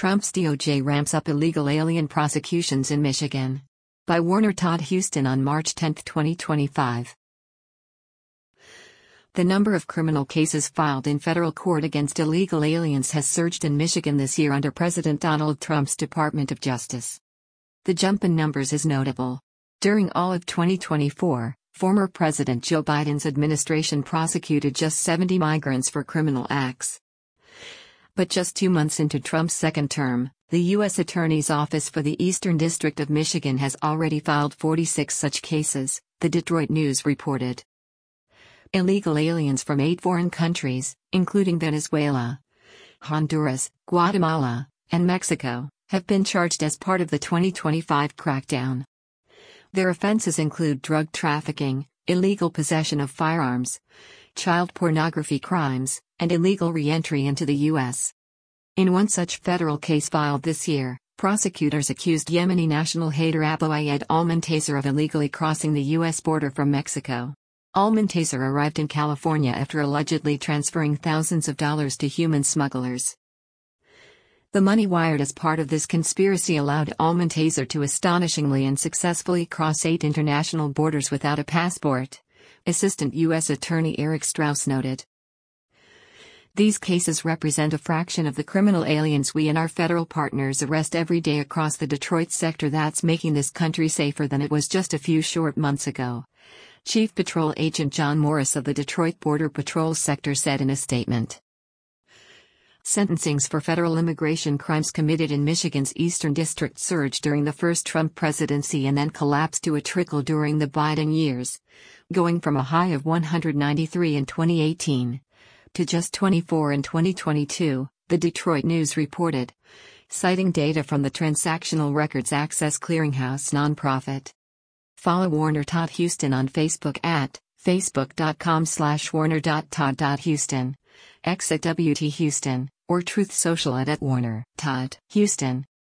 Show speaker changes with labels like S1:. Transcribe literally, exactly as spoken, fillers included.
S1: Trump's D O J ramps up illegal alien prosecutions in Michigan. By Warner Todd Huston on March tenth, twenty twenty-five. The number of criminal cases filed in federal court against illegal aliens has surged in Michigan this year under President Donald Trump's Department of Justice. The jump in numbers is notable. During all of twenty twenty-four, former President Joe Biden's administration prosecuted just seventy migrants for criminal acts. But just two months into Trump's second term, the U S Attorney's Office for the Eastern District of Michigan has already filed forty-six such cases, the Detroit News reported. Illegal aliens from eight foreign countries, including Venezuela, Honduras, Guatemala, and Mexico, have been charged as part of the twenty twenty-five crackdown. Their offenses include drug trafficking, illegal possession of firearms, child pornography crimes, and illegal re-entry into the U S. In one such federal case filed this year, prosecutors accused Yemeni national Haider Abouyed Al-Muntasir of illegally crossing the U S border from Mexico. Al-Muntasir arrived in California after allegedly transferring thousands of dollars to human smugglers. The money wired as part of this conspiracy allowed Al-Muntasir to astonishingly and successfully cross eight international borders without a passport, Assistant U S Attorney Eric Strauss noted. These cases represent a fraction of the criminal aliens we and our federal partners arrest every day across the Detroit sector that's making this country safer than it was just a few short months ago, Chief Patrol Agent John Morris of the Detroit Border Patrol sector said in a statement. Sentencings for federal immigration crimes committed in Michigan's Eastern District surged during the first Trump presidency and then collapsed to a trickle during the Biden years, going from a high of one hundred ninety-three in twenty eighteen to just twenty-four in twenty twenty-two, the Detroit News reported, citing data from the Transactional Records Access Clearinghouse nonprofit. Follow Warner Todd Huston on Facebook at facebook.com slash warner.todd.huston, X at W T Huston, or Truth Social at, at Warner Todd Huston.